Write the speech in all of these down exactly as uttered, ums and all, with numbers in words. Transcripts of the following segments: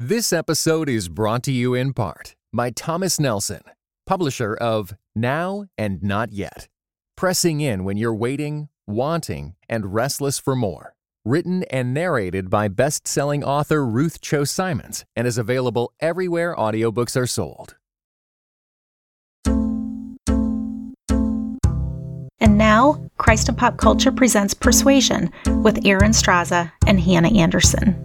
This episode is brought to you in part by Thomas Nelson, publisher of Now and Not Yet. Pressing in when you're waiting, wanting, and restless for more. Written and narrated by best-selling author Ruth Cho Simons and is available everywhere audiobooks are sold. And now, Christ in Pop Culture presents Persuasion with Aaron Straza and Hannah Anderson.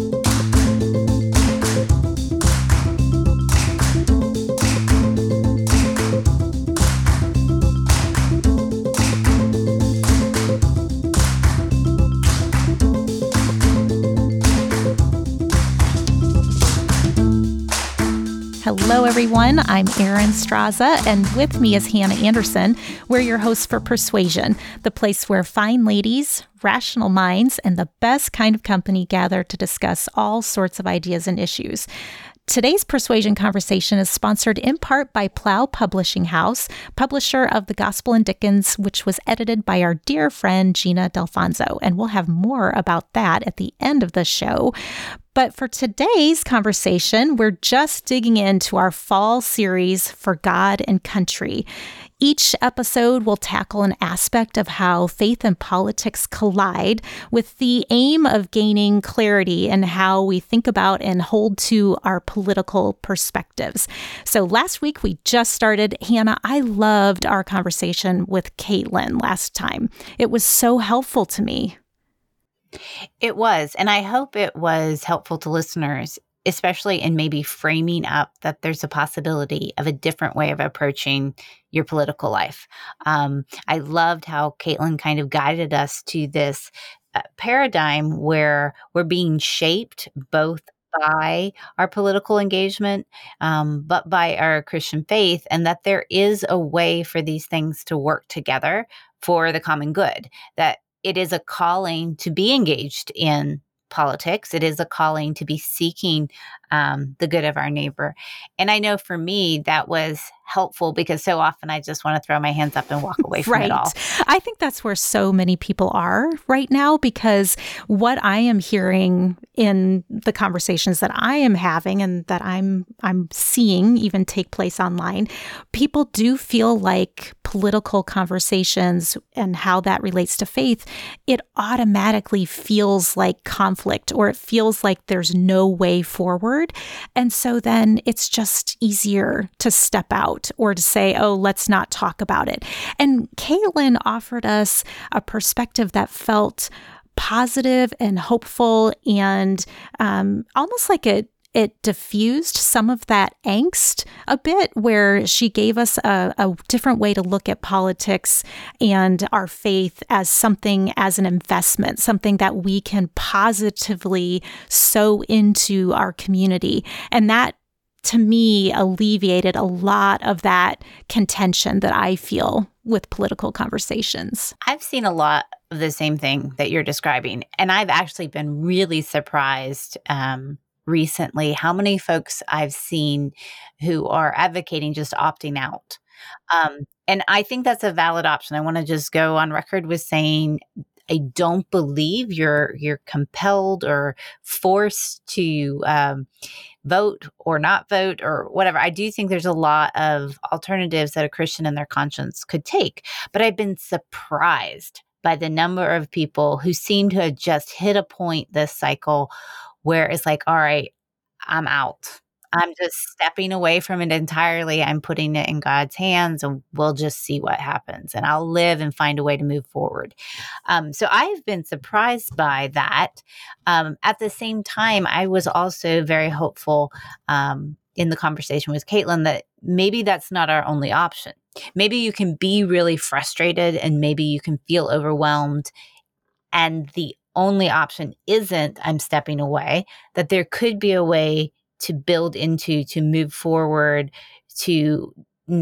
Hello, everyone. I'm Aaron Straza, and with me is Hannah Anderson. We're your hosts for Persuasion, the place where fine ladies, rational minds, and the best kind of company gather to discuss all sorts of ideas and issues. Today's Persuasion conversation is sponsored in part by Plow Publishing House, publisher of The Gospel in Dickens, which was edited by our dear friend Gina Delfonso, and we'll have more about that at the end of the show. But for today's conversation, we're just digging into our fall series for God and Country. Each episode will tackle an aspect of how faith and politics collide with the aim of gaining clarity in how we think about and hold to our political perspectives. So last week we just started. Hannah, I loved our conversation with Caitlin last time. It was so helpful to me. It was, and I hope it was helpful to listeners, especially in maybe framing up that there's a possibility of a different way of approaching your political life. Um, I loved how Caitlin kind of guided us to this uh, paradigm where we're being shaped both by our political engagement, um, but by our Christian faith, and that there is a way for these things to work together for the common good, that it is a calling to be engaged in politics. It is a calling to be seeking um, the good of our neighbor. And I know for me, that was helpful because so often I just want to throw my hands up and walk away from right. it all. I think that's where so many people are right now, because what I am hearing in the conversations that I am having and that I'm I'm seeing even take place online, people do feel like political conversations and how that relates to faith, it automatically feels like conflict, or it feels like there's no way forward. And so then it's just easier to step out or to say, oh, let's not talk about it. And Caitlin offered us a perspective that felt positive and hopeful, and um, almost like it It diffused some of that angst a bit, where she gave us a, a different way to look at politics and our faith as something, as an investment, something that we can positively sow into our community. And that, to me, alleviated a lot of that contention that I feel with political conversations. I've seen a lot of the same thing that you're describing, and I've actually been really surprised um, recently how many folks I've seen who are advocating just opting out. Um, and I think that's a valid option. I want to just go on record with saying I don't believe you're you're compelled or forced to um, vote or not vote or whatever. I do think there's a lot of alternatives that a Christian in their conscience could take. But I've been surprised by the number of people who seem to have just hit a point this cycle where it's like, all right, I'm out. I'm just stepping away from it entirely. I'm putting it in God's hands, and we'll just see what happens. And I'll live and find a way to move forward. Um, so I've been surprised by that. Um, at the same time, I was also very hopeful um, in the conversation with Caitlin that maybe that's not our only option. Maybe you can be really frustrated, and maybe you can feel overwhelmed, and the only option isn't I'm stepping away, that there could be a way to build into, to move forward, to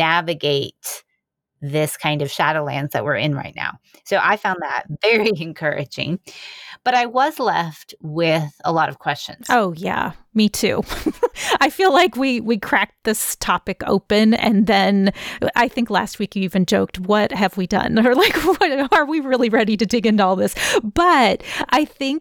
navigate this kind of shadowlands that we're in right now. So I found that very encouraging. But I was left with a lot of questions. Oh, yeah, me too. I feel like we we cracked this topic open, and then I think last week you even joked, what have we done? Or like, what, are we really ready to dig into all this? But I think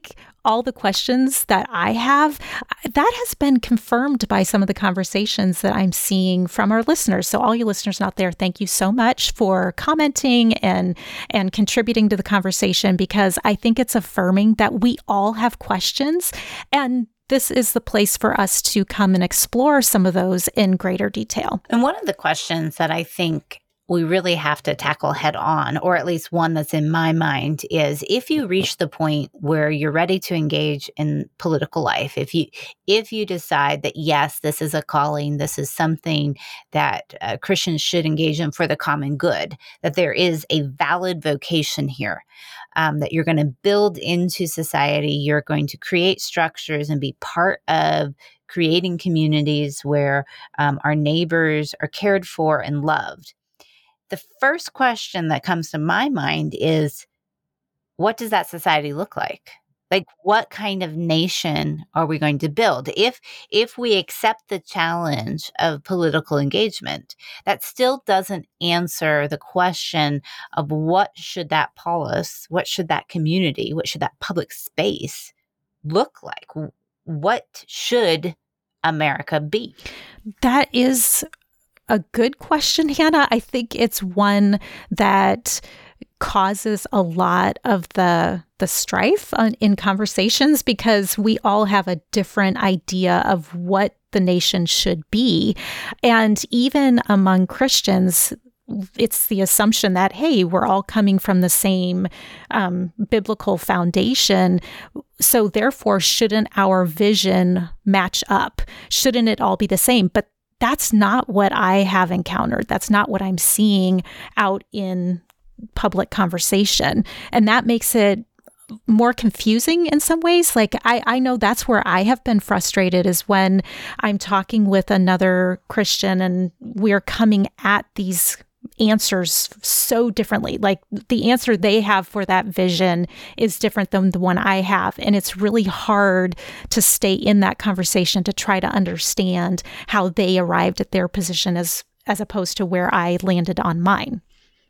all the questions that I have, that has been confirmed by some of the conversations that I'm seeing from our listeners. So all you listeners out there, thank you so much for commenting and and contributing to the conversation, because I think it's affirming that we all have questions, and this is the place for us to come and explore some of those in greater detail. And one of the questions that I think we really have to tackle head on, or at least one that's in my mind, is if you reach the point where you're ready to engage in political life, if you if you decide that, yes, this is a calling, this is something that uh, Christians should engage in for the common good, that there is a valid vocation here, um, that you're going to build into society, you're going to create structures and be part of creating communities where um, our neighbors are cared for and loved. The first question that comes to my mind is, what does that society look like? Like, what kind of nation are we going to build? If if we accept the challenge of political engagement, that still doesn't answer the question of what should that polis, what should that community, what should that public space look like? What should America be? That is a good question, Hannah. I think it's one that causes a lot of the the strife on, in conversations, because we all have a different idea of what the nation should be. And even among Christians, it's the assumption that, hey, we're all coming from the same um, biblical foundation. So therefore, shouldn't our vision match up? Shouldn't it all be the same? But that's not what I have encountered. That's not what I'm seeing out in public conversation. And that makes it more confusing in some ways. Like, I, I know that's where I have been frustrated, is when I'm talking with another Christian and we're coming at these answers so differently. Like, the answer they have for that vision is different than the one I have. And it's really hard to stay in that conversation to try to understand how they arrived at their position as, as opposed to where I landed on mine.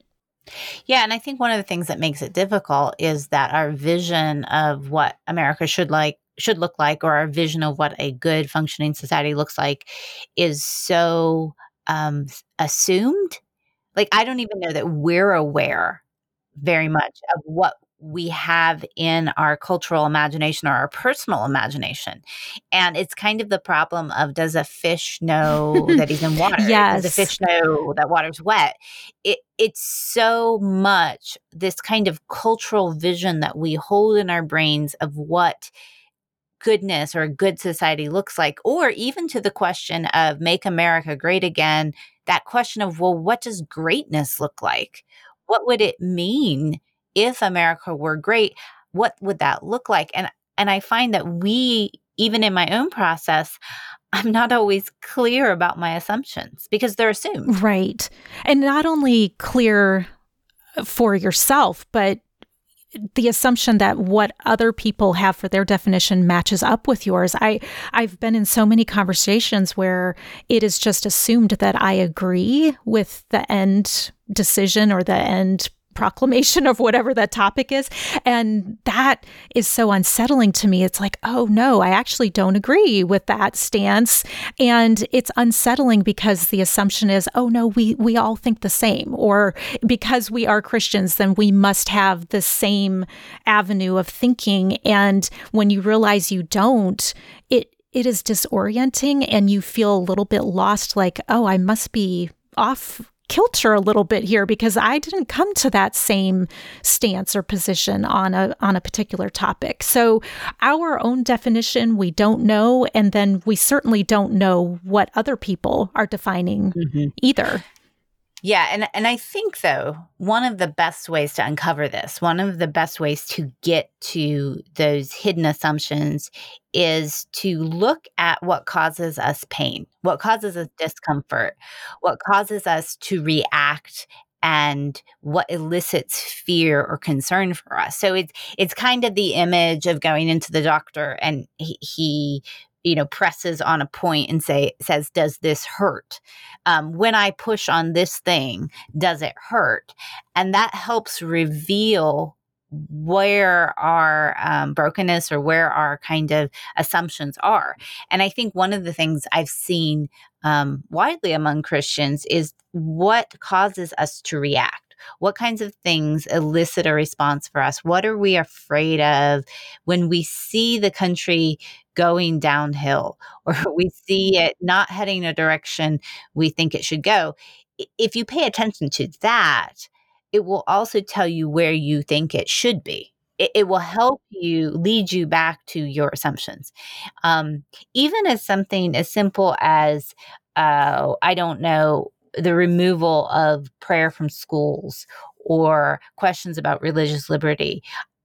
Yeah, and I think one of the things that makes it difficult is that our vision of what America should like should look like, or our vision of what a good functioning society looks like, is so um, assumed. Like, I don't even know that we're aware very much of what we have in our cultural imagination or our personal imagination. And it's kind of the problem of, does a fish know that he's in water? Yes. Does a fish know that water's wet? It, it's so much this kind of cultural vision that we hold in our brains of what goodness or a good society looks like, or even to the question of make America great again, that question of, well, what does greatness look like? What would it mean if America were great? What would that look like? And and I find that we, even in my own process, I'm not always clear about my assumptions because they're assumed. Right. And not only clear for yourself, but the assumption that what other people have for their definition matches up with yours. I, I've been in so many conversations where it is just assumed that I agree with the end decision or the end proclamation of whatever that topic is. And that is so unsettling to me. It's like, oh no, I actually don't agree with that stance. And it's unsettling because the assumption is, oh no, we, we all think the same. Or because we are Christians, then we must have the same avenue of thinking. And when you realize you don't, it it is disorienting and you feel a little bit lost, like, oh, I must be off kilter a little bit here because I didn't come to that same stance or position on a on a particular topic. So our own definition, we don't know, and then we certainly don't know what other people are defining mm-hmm. either. Yeah, and and I think, though, one of the best ways to uncover this, one of the best ways to get to those hidden assumptions is to look at what causes us pain, what causes us discomfort, what causes us to react, and what elicits fear or concern for us. So it's it's kind of the image of going into the doctor and he, he you know, presses on a point and say says, does this hurt? Um, when I push on this thing, does it hurt? And that helps reveal where our um, brokenness or where our kind of assumptions are. And I think one of the things I've seen um, widely among Christians is what causes us to react. What kinds of things elicit a response for us? What are we afraid of when we see the country going downhill or we see it not heading a direction we think it should go? If you pay attention to that, it will also tell you where you think it should be. It, it will help you lead you back to your assumptions. Um, even as something as simple as, uh, I don't know, the removal of prayer from schools or questions about religious liberty.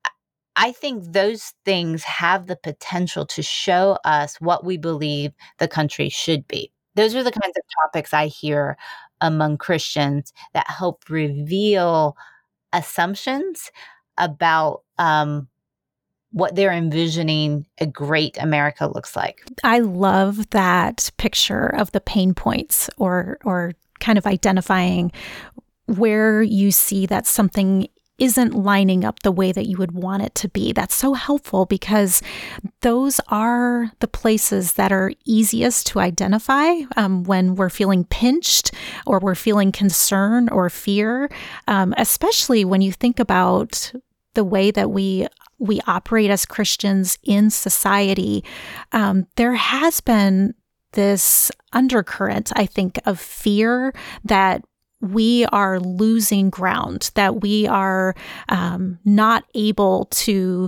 I think those things have the potential to show us what we believe the country should be. Those are the kinds of topics I hear among Christians that help reveal assumptions about um, what they're envisioning a great America looks like. I love that picture of the pain points or or kind of identifying where you see that something isn't lining up the way that you would want it to be. That's so helpful because those are the places that are easiest to identify um, when we're feeling pinched or we're feeling concern or fear, um, especially when you think about the way that we we operate as Christians in society. Um, there has been this undercurrent, I think, of fear that we are losing ground, that we are um, not able to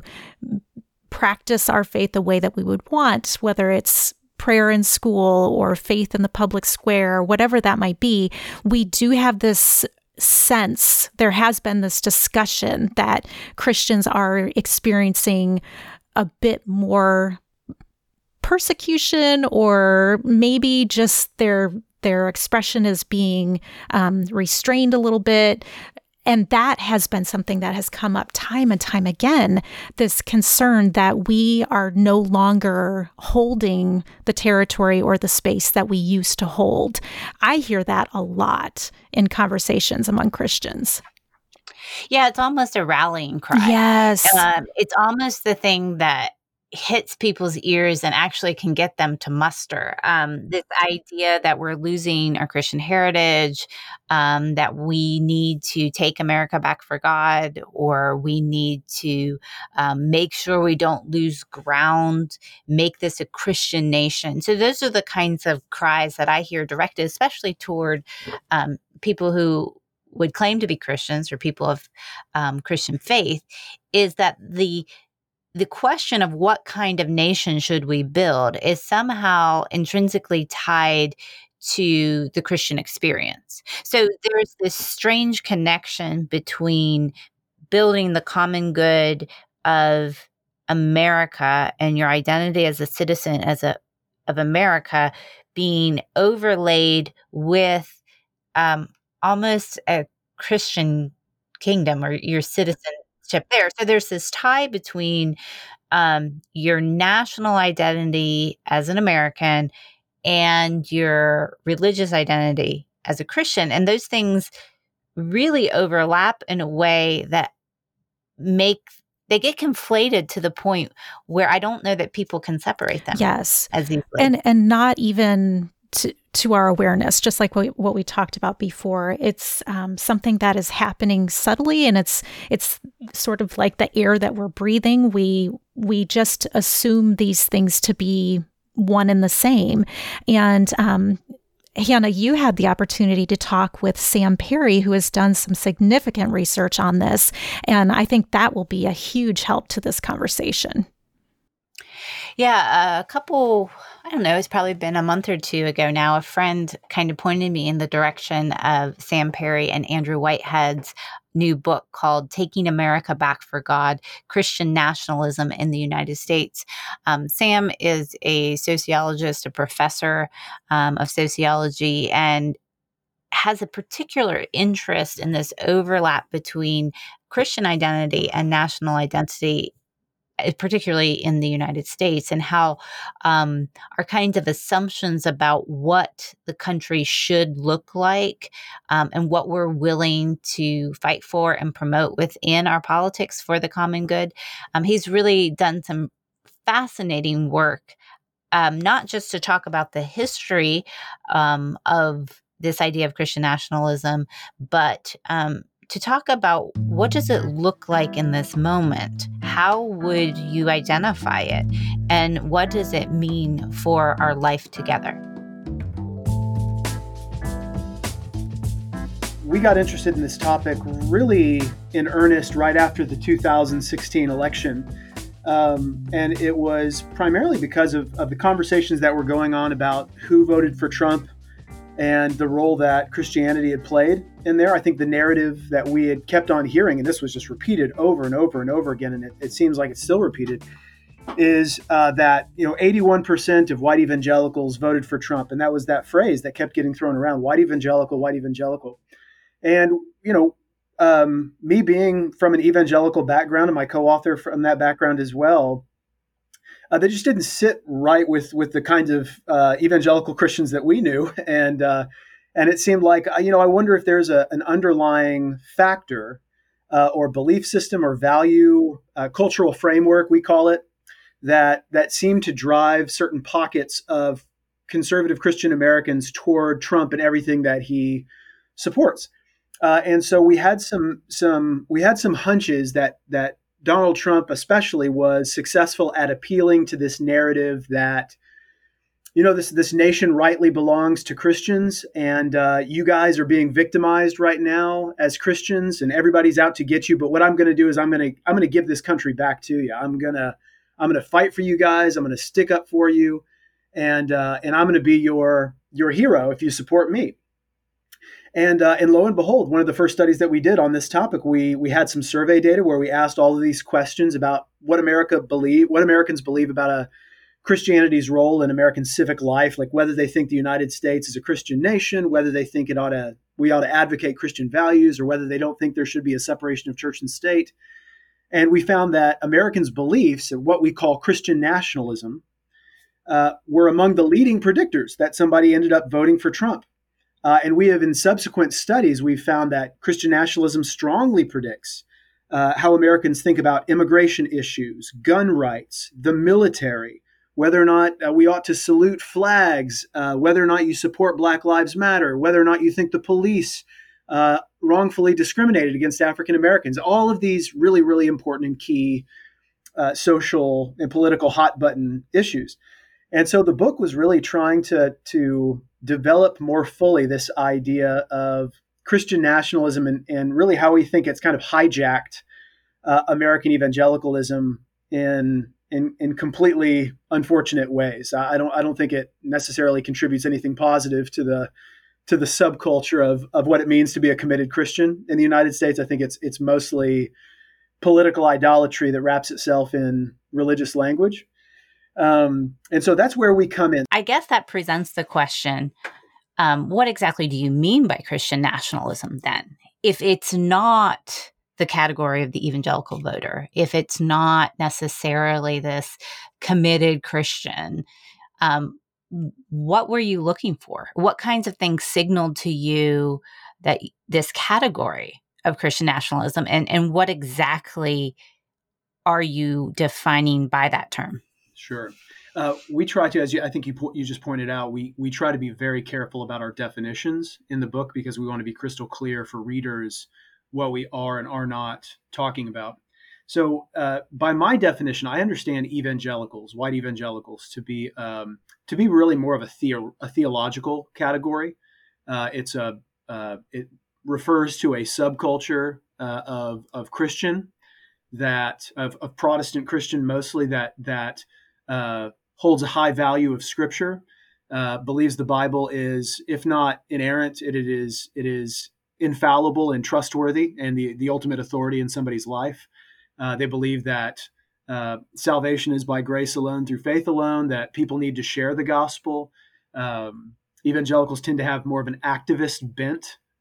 practice our faith the way that we would want, whether it's prayer in school or faith in the public square, whatever that might be. We do have this sense, there has been this discussion that Christians are experiencing a bit more persecution, or maybe just their their expression is being um, restrained a little bit. And that has been something that has come up time and time again, this concern that we are no longer holding the territory or the space that we used to hold. I hear that a lot in conversations among Christians. Yeah, it's almost a rallying cry. Yes. Um, it's almost the thing that hits people's ears and actually can get them to muster. Um, this idea that we're losing our Christian heritage, um, that we need to take America back for God, or we need to um, make sure we don't lose ground, make this a Christian nation. So those are the kinds of cries that I hear directed, especially toward um, people who would claim to be Christians or people of um, Christian faith, is that the the question of what kind of nation should we build is somehow intrinsically tied to the Christian experience. So there's this strange connection between building the common good of America and your identity as a citizen as a of America being overlaid with um, almost a Christian kingdom or your citizenship there. So there's this tie between um, your national identity as an American and your religious identity as a Christian. And those things really overlap in a way that make they get conflated to the point where I don't know that people can separate them. Yes. As easily. And and not even to, to our awareness, just like what we, what we talked about before. It's um, something that is happening subtly, and it's it's sort of like the air that we're breathing. We we just assume these things to be one and the same. And um, Hannah, you had the opportunity to talk with Sam Perry, who has done some significant research on this, and I think that will be a huge help to this conversation. Yeah, a couple, I don't know, it's probably been a month or two ago now, a friend kind of pointed me in the direction of Sam Perry and Andrew Whitehead's new book called Taking America Back for God, Christian Nationalism in the United States. Um, Sam is a sociologist, a professor um, of sociology, and has a particular interest in this overlap between Christian identity and national identity particularly in the United States, and how um, our kinds of assumptions about what the country should look like um, and what we're willing to fight for and promote within our politics for the common good. Um, he's really done some fascinating work, um, not just to talk about the history um, of this idea of Christian nationalism, but um, to talk about what does it look like in this moment? How would you identify it? And what does it mean for our life together? We got interested in this topic really in earnest right after the two thousand sixteen election. Um, and it was primarily because of, of the conversations that were going on about who voted for Trump and the role that Christianity had played in there. I think the narrative that we had kept on hearing, and this was just repeated over and over and over again, and it, it seems like it's still repeated, is uh, that, you know, eighty-one percent of white evangelicals voted for Trump. And that was that phrase that kept getting thrown around, white evangelical, white evangelical. And, you know, um, me being from an evangelical background and my co-author from that background as well, Uh, they just didn't sit right with with the kinds of uh, evangelical Christians that we knew, and uh, and it seemed like, you know, I wonder if there's a, an underlying factor uh, or belief system or value, uh, cultural framework, we call it, that that seemed to drive certain pockets of conservative Christian Americans toward Trump and everything that he supports. Uh, and so we had some some we had some hunches that that. Donald Trump especially was successful at appealing to this narrative that, you know, this this nation rightly belongs to Christians, and uh, you guys are being victimized right now as Christians, and everybody's out to get you. But what I'm going to do is I'm going to I'm going to give this country back to you. I'm gonna I'm going to fight for you guys. I'm going to stick up for you, and uh, and I'm going to be your your hero if you support me. And uh, and lo and behold, one of the first studies that we did on this topic, we we had some survey data where we asked all of these questions about what America believe, what Americans believe about a Christianity's role in American civic life, like whether they think the United States is a Christian nation, whether they think it ought to we ought to advocate Christian values, or whether they don't think there should be a separation of church and state. And we found that Americans' beliefs of what we call Christian nationalism uh, were among the leading predictors that somebody ended up voting for Trump. Uh, and we have, in subsequent studies, we've found that Christian nationalism strongly predicts uh, how Americans think about immigration issues, gun rights, the military, whether or not uh, we ought to salute flags, uh, whether or not you support Black Lives Matter, whether or not you think the police uh, wrongfully discriminated against African Americans. All of these really, really important and key uh, social and political hot button issues. And so the book was really trying to to develop more fully this idea of Christian nationalism and, and really how we think it's kind of hijacked uh, American evangelicalism in, in in completely unfortunate ways. I don't I don't think it necessarily contributes anything positive to the to the subculture of of what it means to be a committed Christian in the United States. I think it's it's mostly political idolatry that wraps itself in religious language. Um, and so that's where we come in. I guess that presents the question, um, what exactly do you mean by Christian nationalism then? If it's not the category of the evangelical voter, if it's not necessarily this committed Christian, um, what were you looking for? What kinds of things signaled to you that this category of Christian nationalism, and, and what exactly are you defining by that term? Sure. Uh, we try to, as you, I think you po- you just pointed out, we we try to be very careful about our definitions in the book because we want to be crystal clear for readers what we are and are not talking about. So uh, by my definition, I understand evangelicals, white evangelicals, to be um, to be really more of a, theo- a theological category. Uh, it's a uh, it refers to a subculture uh, of of Christian that of, of Protestant Christian mostly that that uh, holds a high value of Scripture, uh, believes the Bible is, if not inerrant, it, it is it is infallible and trustworthy and the the ultimate authority in somebody's life. Uh, they believe that uh, salvation is by grace alone, through faith alone, that people need to share the gospel. Um, evangelicals tend to have more of an activist bent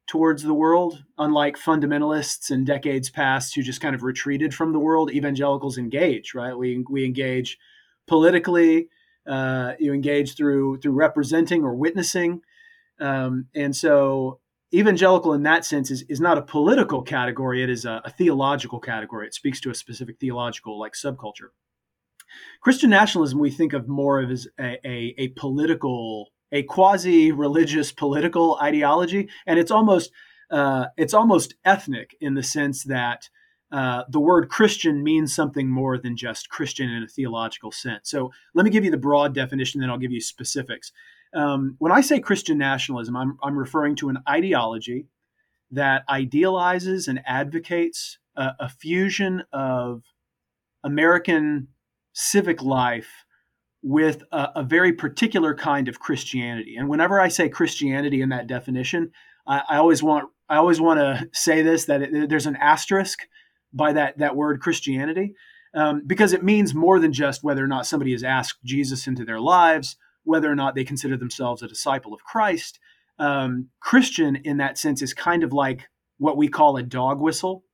towards the world. Unlike fundamentalists in decades past who just kind of retreated from the world, evangelicals engage, right? We we engage politically, uh, you engage through through representing or witnessing. Um, and so evangelical in that sense is, is not a political category. It is a, a theological category. It speaks to a specific theological like subculture. Christian nationalism we think of more of as a, a, a political, a quasi-religious political ideology, and it's almost uh, it's almost ethnic in the sense that uh, the word Christian means something more than just Christian in a theological sense. So let me give you the broad definition, then I'll give you specifics. Um, when I say Christian nationalism, I'm, I'm referring to an ideology that idealizes and advocates a, a fusion of American civic life with a, a very particular kind of Christianity. And whenever I say Christianity in that definition, I, I always want I always want to say this, that it, there's an asterisk by that that word Christianity, um, because it means more than just whether or not somebody has asked Jesus into their lives, whether or not they consider themselves a disciple of Christ. Um, Christian in that sense is kind of like what we call a dog whistle.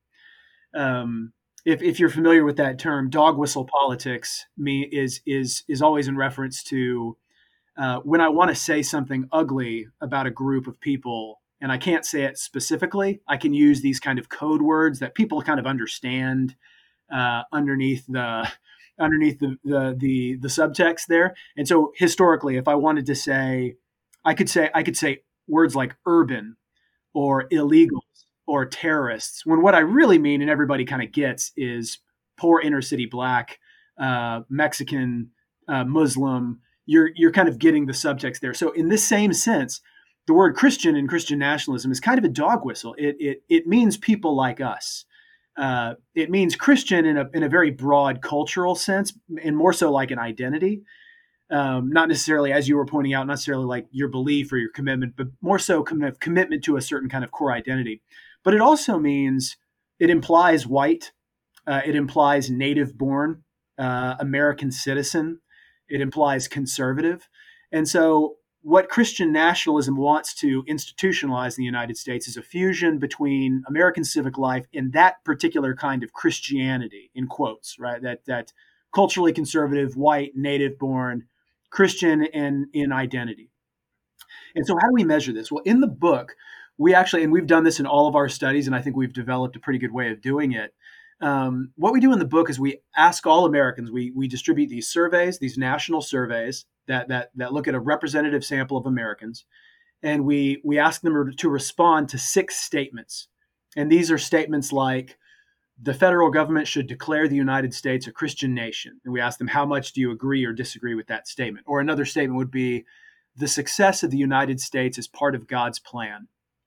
Um, if, if you're familiar with that term, dog whistle politics me is is is always in reference to uh, when I want to say something ugly about a group of people and I can't say it specifically, I can use these kind of code words that people kind of understand uh, underneath the underneath the, the the the subtext there. And so historically, if I wanted to say, I could say I could say words like urban or illegals or terrorists, when what I really mean, and everybody kind of gets, is poor inner city Black, uh, Mexican, uh, Muslim. You're you're kind of getting the subtext there. So in this same sense, the word Christian in Christian nationalism is kind of a dog whistle. It it it means people like us. Uh, it means Christian in a in a very broad cultural sense, and more so like an identity, um, not necessarily, as you were pointing out, not necessarily like your belief or your commitment, but more so kind of commitment to a certain kind of core identity. But it also means it implies white, uh, it implies native-born, uh, American citizen, it implies conservative, and so what Christian nationalism wants to institutionalize in the United States is a fusion between American civic life and that particular kind of Christianity, in quotes, right? That that culturally conservative, white, native-born, Christian in, in identity. And so how do we measure this? Well, in the book, we actually, and we've done this in all of our studies, and I think we've developed a pretty good way of doing it. Um, what we do in the book is we ask all Americans, we we distribute these surveys, these national surveys that that that look at a representative sample of Americans, and we we ask them to respond to six statements. And these are statements like, the federal government should declare the United States a Christian nation. And we ask them, how much do you agree or disagree with that statement? Or another statement would be, the success of the United States is part of God's plan.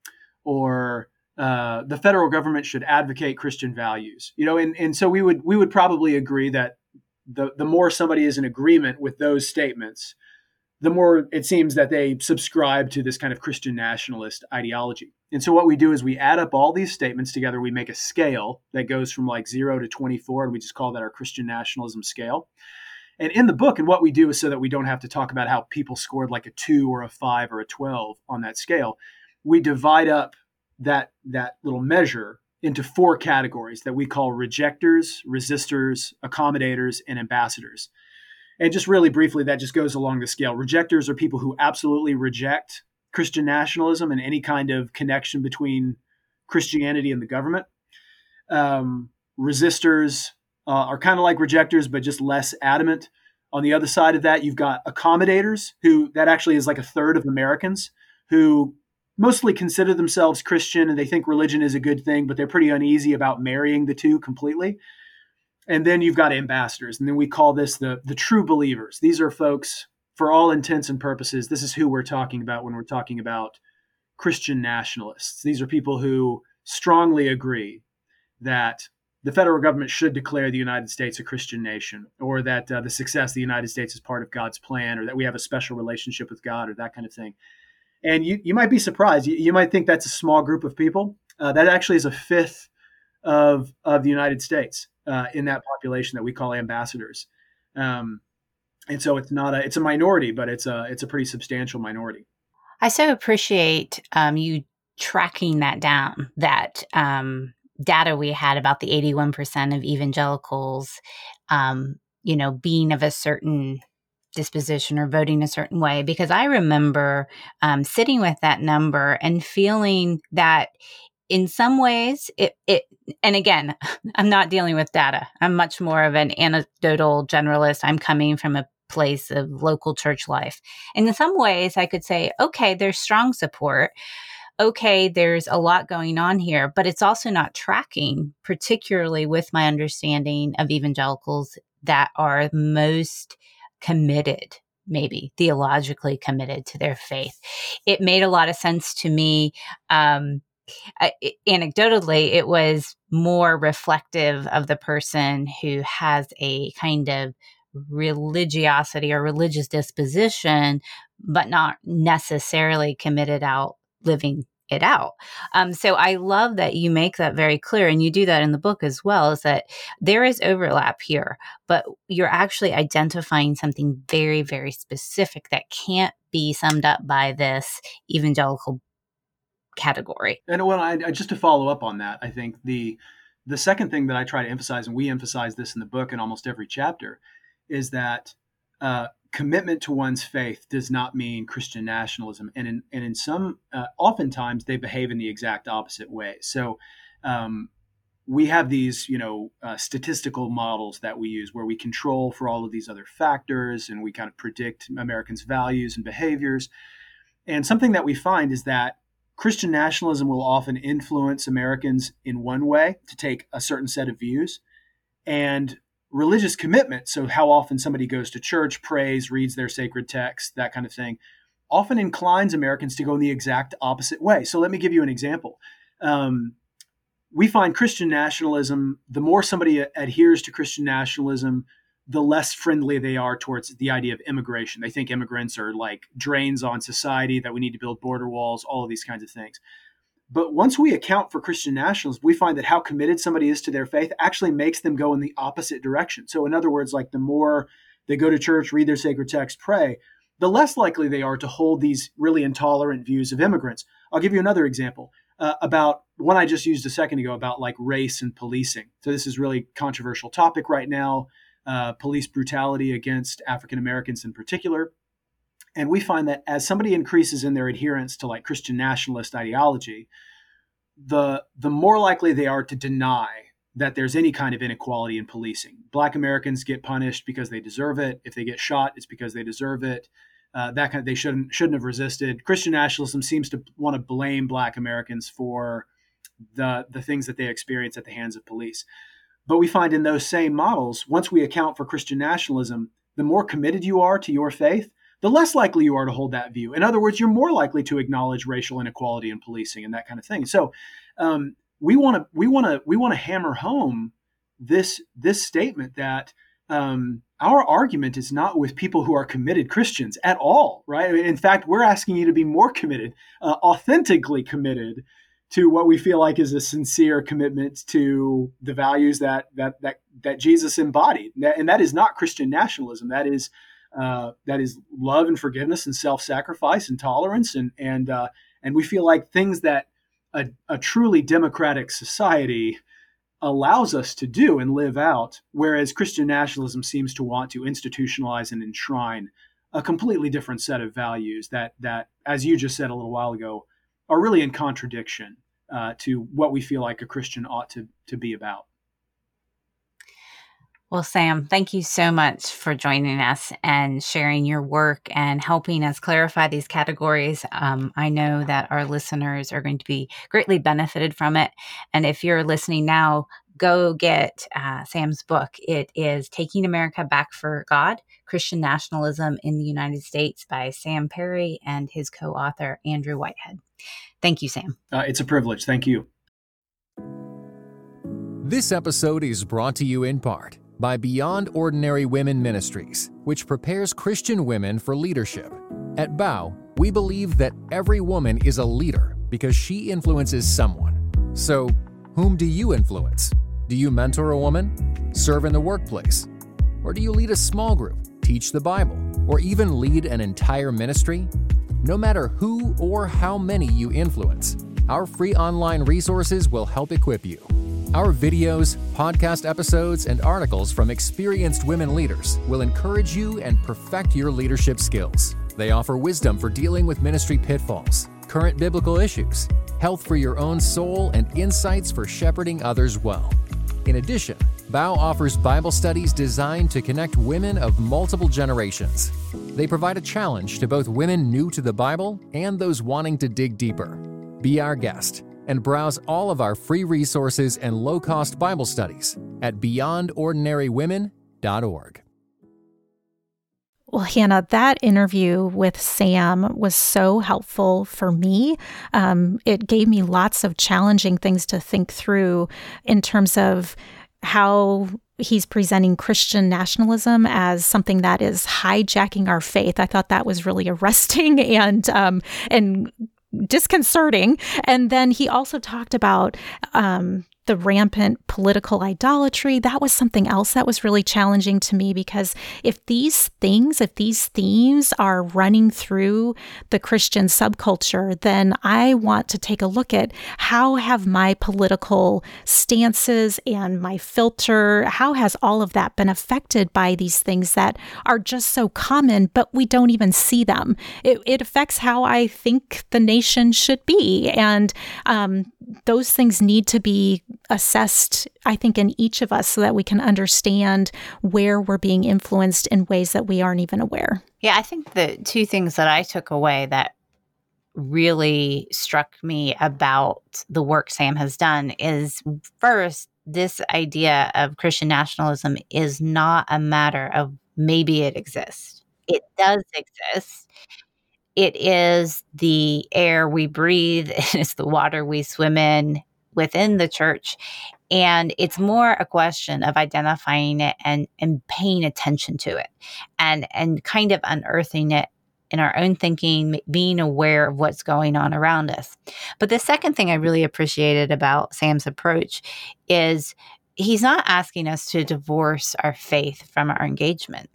Or Uh, the federal government should advocate Christian values, you know, and, and so we would we would probably agree that the the more somebody is in agreement with those statements, the more it seems that they subscribe to this kind of Christian nationalist ideology. And so what we do is we add up all these statements together. We make a scale that goes from like zero to twenty-four, and we just call that our Christian nationalism scale. And in the book, and what we do is so that we don't have to talk about how people scored like a two or a five or a twelve on that scale, we divide up that that little measure into four categories that we call rejectors, resistors, accommodators, and ambassadors. And just really briefly, that just goes along the scale. Rejectors are people who absolutely reject Christian nationalism and any kind of connection between Christianity and the government. Um, resistors uh, are kind of like rejectors, but just less adamant. On the other side of that, you've got accommodators, who that actually is like a third of Americans who mostly consider themselves Christian and they think religion is a good thing, but they're pretty uneasy about marrying the two completely. And then you've got ambassadors, and then we call this the, the true believers. These are folks, for all intents and purposes, this is who we're talking about when we're talking about Christian nationalists. These are people who strongly agree that the federal government should declare the United States a Christian nation, or that uh, the success of the United States is part of God's plan, or that we have a special relationship with God, or that kind of thing. And you, you might be surprised. You, you might think that's a small group of people. Uh, that actually is a fifth of of the United States uh, in that population that we call ambassadors. Um, and so it's not a it's a minority, but it's a it's a pretty substantial minority. I so appreciate um, you tracking that down, that um, data we had about the eighty-one percent of evangelicals, um, you know, being of a certain disposition or voting a certain way, because I remember um, sitting with that number and feeling that in some ways it, it, and again, I'm not dealing with data. I'm much more of an anecdotal generalist. I'm coming from a place of local church life. And in some ways I could say, okay, there's strong support. Okay, there's a lot going on here, but it's also not tracking, particularly with my understanding of evangelicals that are most committed, maybe theologically committed to their faith. It made a lot of sense to me. Um, I, anecdotally, it was more reflective of the person who has a kind of religiosity or religious disposition, but not necessarily committed out living it out. Um, so I love that you make that very clear, and you do that in the book as well, is that there is overlap here, but you're actually identifying something very, very specific that can't be summed up by this evangelical category. And when I, I just to follow up on that, I think the the second thing that I try to emphasize, and we emphasize this in the book in almost every chapter, is that uh, commitment to one's faith does not mean Christian nationalism. And in, and in some, uh, oftentimes they behave in the exact opposite way. So um, we have these, you know, uh, statistical models that we use where we control for all of these other factors and we kind of predict Americans' values and behaviors. And something that we find is that Christian nationalism will often influence Americans in one way to take a certain set of views, and religious commitment, so how often somebody goes to church, prays, reads their sacred text, that kind of thing, often inclines Americans to go in the exact opposite way. So let me give you an example. Um, we find Christian nationalism, the more somebody adheres to Christian nationalism, the less friendly they are towards the idea of immigration. They think immigrants are like drains on society, that we need to build border walls, all of these kinds of things. But once we account for Christian nationalism, we find that how committed somebody is to their faith actually makes them go in the opposite direction. So in other words, like the more they go to church, read their sacred text, pray, the less likely they are to hold these really intolerant views of immigrants. I'll give you another example uh, about one I just used a second ago about like race and policing. So this is really controversial topic right now. Uh, police brutality against African Americans in particular. And we find that as somebody increases in their adherence to like Christian nationalist ideology, the the more likely they are to deny that there's any kind of inequality in policing. Black Americans get punished because they deserve it. If they get shot, it's because they deserve it. Uh, that kind of, they shouldn't shouldn't have resisted. Christian nationalism seems to want to blame Black Americans for the the things that they experience at the hands of police. But we find in those same models, once we account for Christian nationalism, the more committed you are to your faith, the less likely you are to hold that view. In other words, you're more likely to acknowledge racial inequality in policing and that kind of thing. So um, we want to we want to we want to hammer home this this statement that um, our argument is not with people who are committed Christians at all, right? In fact, we're asking you to be more committed, uh, authentically committed to what we feel like is a sincere commitment to the values that that that that Jesus embodied, and that is not Christian nationalism. That is uh, that is love and forgiveness and self-sacrifice and tolerance, and and uh, and we feel like things that a, a truly democratic society allows us to do and live out, whereas Christian nationalism seems to want to institutionalize and enshrine a completely different set of values that that, as you just said a little while ago, are really in contradiction uh, to what we feel like a Christian ought to, to be about. Well, Sam, thank you so much for joining us and sharing your work and helping us clarify these categories. Um, I know that our listeners are going to be greatly benefited from it. And if you're listening now, go get uh, Sam's book. It is Taking America Back for God, Christian Nationalism in the United States by Sam Perry and his co-author, Andrew Whitehead. Thank you, Sam. Uh, it's a privilege. Thank you. This episode is brought to you in part by Beyond Ordinary Women Ministries, which prepares Christian women for leadership. At B O W, we believe that every woman is a leader because she influences someone. So, whom do you influence? Do you mentor a woman? Serve in the workplace? Or do you lead a small group, teach the Bible, or even lead an entire ministry? No matter who or how many you influence, our free online resources will help equip you. Our videos, podcast episodes, and articles from experienced women leaders will encourage you and perfect your leadership skills. They offer wisdom for dealing with ministry pitfalls, current biblical issues, health for your own soul, and insights for shepherding others well. In addition, B O W offers Bible studies designed to connect women of multiple generations. They provide a challenge to both women new to the Bible and those wanting to dig deeper. Be our guest and browse all of our free resources and low-cost Bible studies at beyond ordinary women dot org. Well, Hannah, that interview with Sam was so helpful for me. Um, it gave me lots of challenging things to think through in terms of how he's presenting Christian nationalism as something that is hijacking our faith. I thought that was really arresting and um, and disconcerting. And then he also talked about um, the rampant political idolatry. That was something else that was really challenging to me, because if these things, if these themes are running through the Christian subculture, then I want to take a look at how have my political stances and my filter, how has all of that been affected by these things that are just so common, but we don't even see them. It, it affects how I think the nation should be. And um, those things need to be assessed, I think, in each of us so that we can understand where we're being influenced in ways that we aren't even aware. Yeah, I think the two things that I took away that really struck me about the work Sam has done is, first, this idea of Christian nationalism is not a matter of maybe it exists. It does exist. It is the air we breathe. It's the water we swim in within the church. And it's more a question of identifying it and, and paying attention to it and, and kind of unearthing it in our own thinking, being aware of what's going on around us. But the second thing I really appreciated about Sam's approach is he's not asking us to divorce our faith from our engagement.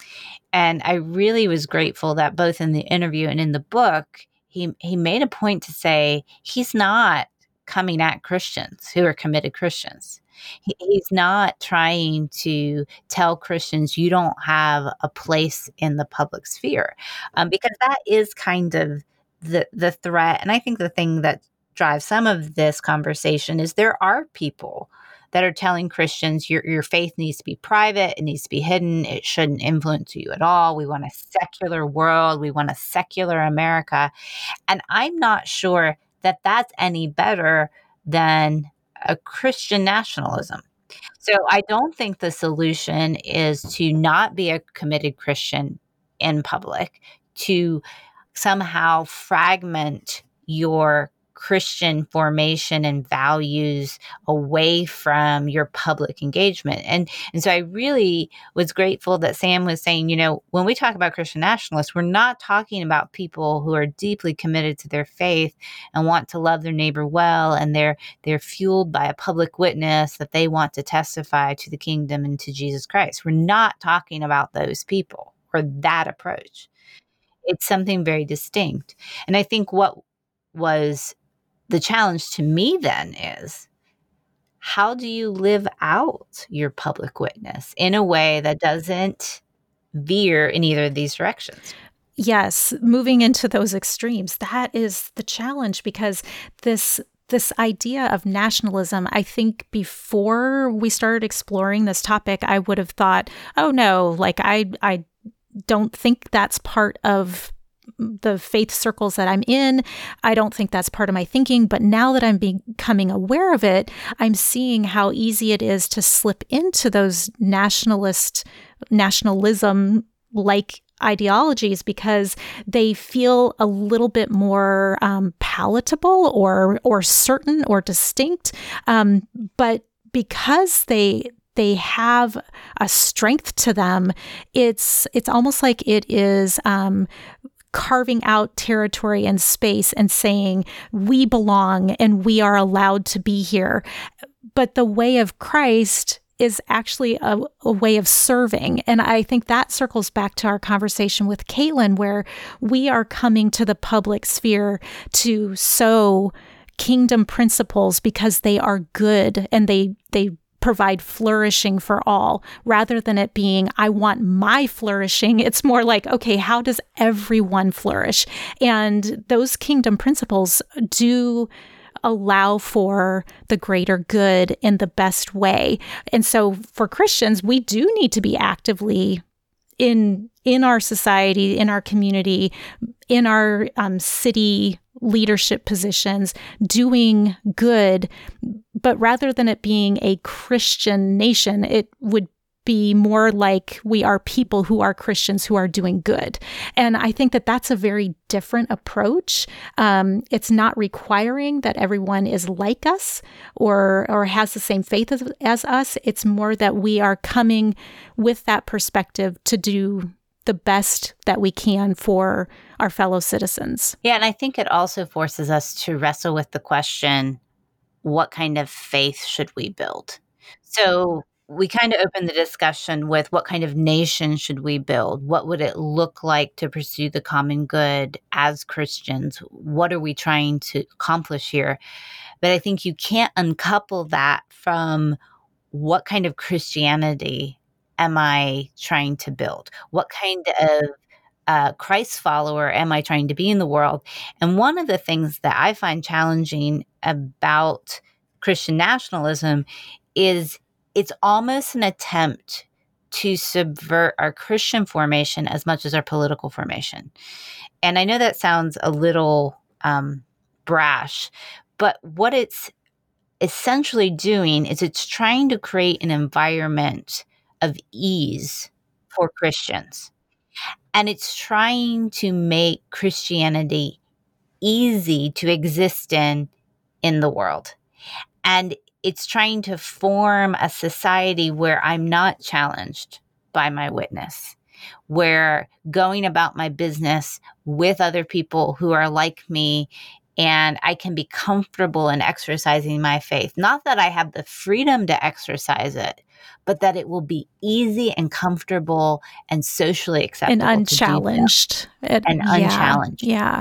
And I really was grateful that both in the interview and in the book, he he made a point to say he's not coming at Christians who are committed Christians. He, he's not trying to tell Christians you don't have a place in the public sphere, um, because that is kind of the the threat. And I think the thing that drives some of this conversation is there are people that are telling Christians your your faith needs to be private, it needs to be hidden, it shouldn't influence you at all. We want a secular world, we want a secular America. And I'm not sure that that's any better than a Christian nationalism. So I don't think the solution is to not be a committed Christian in public, to somehow fragment your Christian formation and values away from your public engagement. And, and so I really was grateful that Sam was saying, you know, when we talk about Christian nationalists, we're not talking about people who are deeply committed to their faith and want to love their neighbor well, and they're they're fueled by a public witness that they want to testify to the kingdom and to Jesus Christ. We're not talking about those people or that approach. It's something very distinct. And I think what was the challenge to me then is, how do you live out your public witness in a way that doesn't veer in either of these directions? Yes, moving into those extremes, that is the challenge, because this this idea of nationalism, I think before we started exploring this topic, I would have thought, oh no, like I I don't think that's part of the faith circles that I'm in. I don't think that's part of my thinking. But now that I'm becoming aware of it, I'm seeing how easy it is to slip into those nationalist, nationalism-like ideologies, because they feel a little bit more um, palatable or or certain or distinct. Um, but because they they have a strength to them, it's it's almost like it is um, carving out territory and space and saying, we belong and we are allowed to be here. But the way of Christ is actually a, a way of serving. And I think that circles back to our conversation with Caitlin, where we are coming to the public sphere to sow kingdom principles because they are good and they they provide flourishing for all, rather than it being, I want my flourishing. It's more like, okay, how does everyone flourish? And those kingdom principles do allow for the greater good in the best way. And so for Christians, we do need to be actively in in our society, in our community, in our um, city leadership positions, doing good. But rather than it being a Christian nation, it would be more like we are people who are Christians who are doing good. And I think that that's a very different approach. Um, it's not requiring that everyone is like us or or has the same faith as, as us. It's more that we are coming with that perspective to do the best that we can for our fellow citizens. Yeah, and I think it also forces us to wrestle with the question, what kind of faith should we build? So we kind of open the discussion with what kind of nation should we build? What would it look like to pursue the common good as Christians? What are we trying to accomplish here? But I think you can't uncouple that from what kind of Christianity am I trying to build? What kind of uh, Christ follower am I trying to be in the world? And one of the things that I find challenging about Christian nationalism is it's almost an attempt to subvert our Christian formation as much as our political formation. And I know that sounds a little um, brash, but what it's essentially doing is it's trying to create an environment of ease for Christians. And it's trying to make Christianity easy to exist in in the world. And it's trying to form a society where I'm not challenged by my witness, where going about my business with other people who are like me, and I can be comfortable in exercising my faith. Not that I have the freedom to exercise it, but that it will be easy and comfortable and socially acceptable. And unchallenged. It, and yeah, unchallenged. Yeah.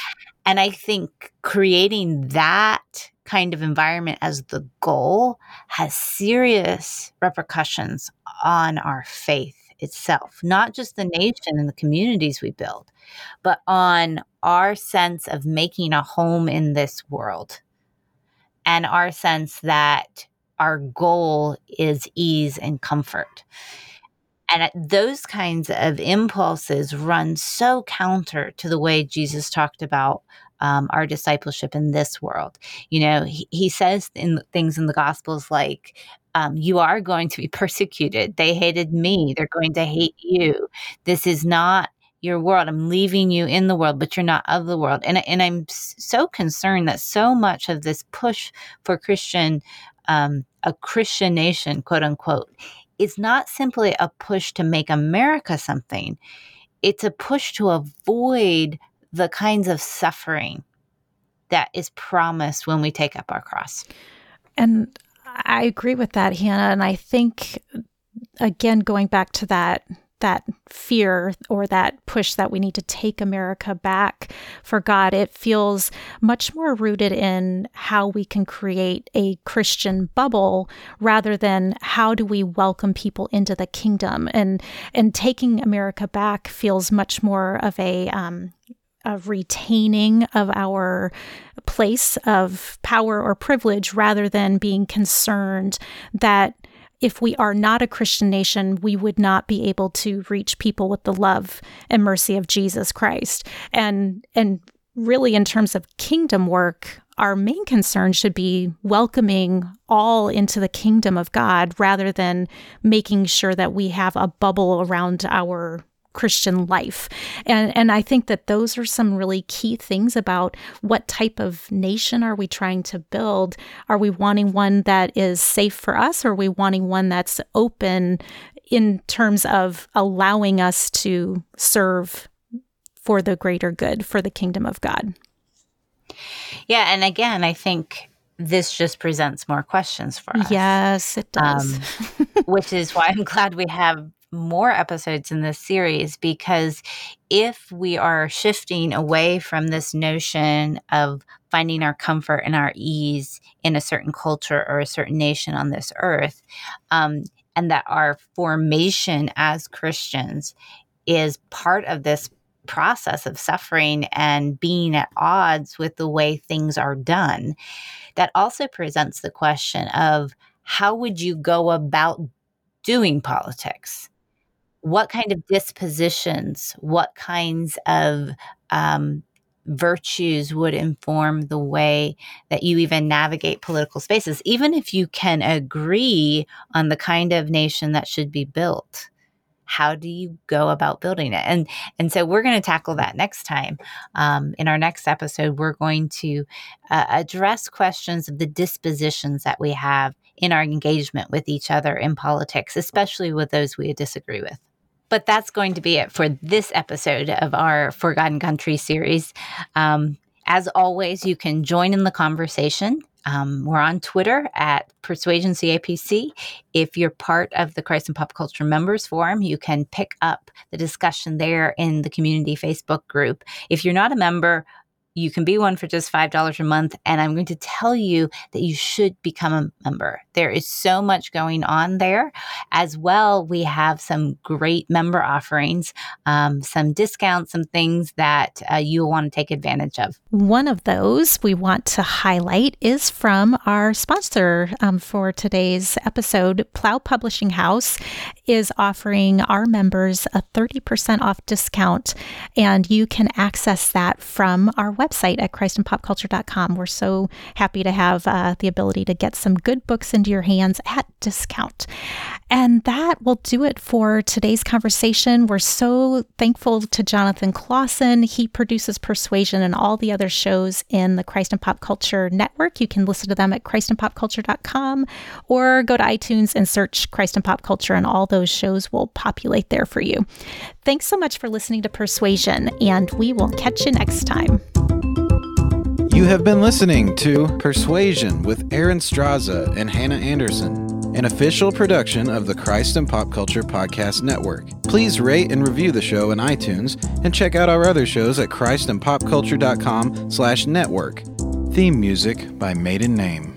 And I think creating that kind of environment as the goal has serious repercussions on our faith itself, not just the nation and the communities we build, but on our sense of making a home in this world and our sense that our goal is ease and comfort. And those kinds of impulses run so counter to the way Jesus talked about um, our discipleship in this world. You know, he, he says in things in the Gospels like, um, you are going to be persecuted. They hated me. They're going to hate you. This is not your world. I'm leaving you in the world, but you're not of the world. And, and I'm so concerned that so much of this push for Christian, um, a Christian nation, quote unquote, is not simply a push to make America something. It's a push to avoid the kinds of suffering that is promised when we take up our cross. And I agree with that, Hannah. And I think, again, going back to that that fear or that push that we need to take America back for God, it feels much more rooted in how we can create a Christian bubble rather than how do we welcome people into the kingdom. And and taking America back feels much more of a um, a retaining of our place of power or privilege rather than being concerned that if we are not a Christian nation, we would not be able to reach people with the love and mercy of Jesus Christ. And and really, in terms of kingdom work, our main concern should be welcoming all into the kingdom of God rather than making sure that we have a bubble around our Christian life. And and I think that those are some really key things about what type of nation are we trying to build? Are we wanting one that is safe for us, or are we wanting one that's open in terms of allowing us to serve for the greater good, for the kingdom of God? Yeah, and again, I think this just presents more questions for us. Yes, it does. Um, which is why I'm glad we have more episodes in this series, because if we are shifting away from this notion of finding our comfort and our ease in a certain culture or a certain nation on this earth, um, and that our formation as Christians is part of this process of suffering and being at odds with the way things are done. That also presents the question of, how would you go about doing politics? What kind of dispositions, what kinds of um, virtues would inform the way that you even navigate political spaces, even if you can agree on the kind of nation that should be built? How do you go about building it? And and so we're going to tackle that next time. Um, in our next episode, we're going to uh, address questions of the dispositions that we have in our engagement with each other in politics, especially with those we disagree with. But that's going to be it for this episode of our Forgotten Country series. Um, as always, you can join in the conversation. Um, we're on Twitter at Persuasion C A P C. If you're part of the Christ and Pop Culture Members Forum, you can pick up the discussion there in the community Facebook group. If you're not a member, you can be one for just five dollars a month. And I'm going to tell you that you should become a member. There is so much going on there. As well, we have some great member offerings, um, some discounts, some things that uh, you'll want to take advantage of. One of those we want to highlight is from our sponsor um, for today's episode. Plow Publishing House is offering our members a thirty percent off discount, and you can access that from our website at christ and pop culture dot com. We're so happy to have uh, the ability to get some good books into your hands at discount. And that will do it for today's conversation. We're so thankful to Jonathan Clausen. He produces Persuasion and all the other shows in the Christ and Pop Culture Network. You can listen to them at christ and pop culture dot com or go to iTunes and search Christ and Pop Culture, and all those shows will populate there for you. Thanks so much for listening to Persuasion, and we will catch you next time. You have been listening to Persuasion with Aaron Straza and Hannah Anderson, an official production of the Christ and Pop Culture Podcast Network. Please rate and review the show in iTunes and check out our other shows at christ and pop culture dot com slash network. Theme music by Maiden Name.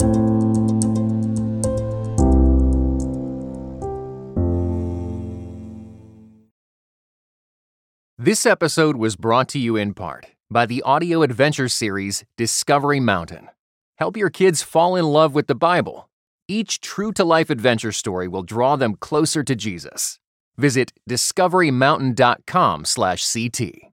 This episode was brought to you in part by the audio adventure series Discovery Mountain. Help your kids fall in love with the Bible. Each true-to-life adventure story will draw them closer to Jesus. Visit discovery mountain dot com slash C T.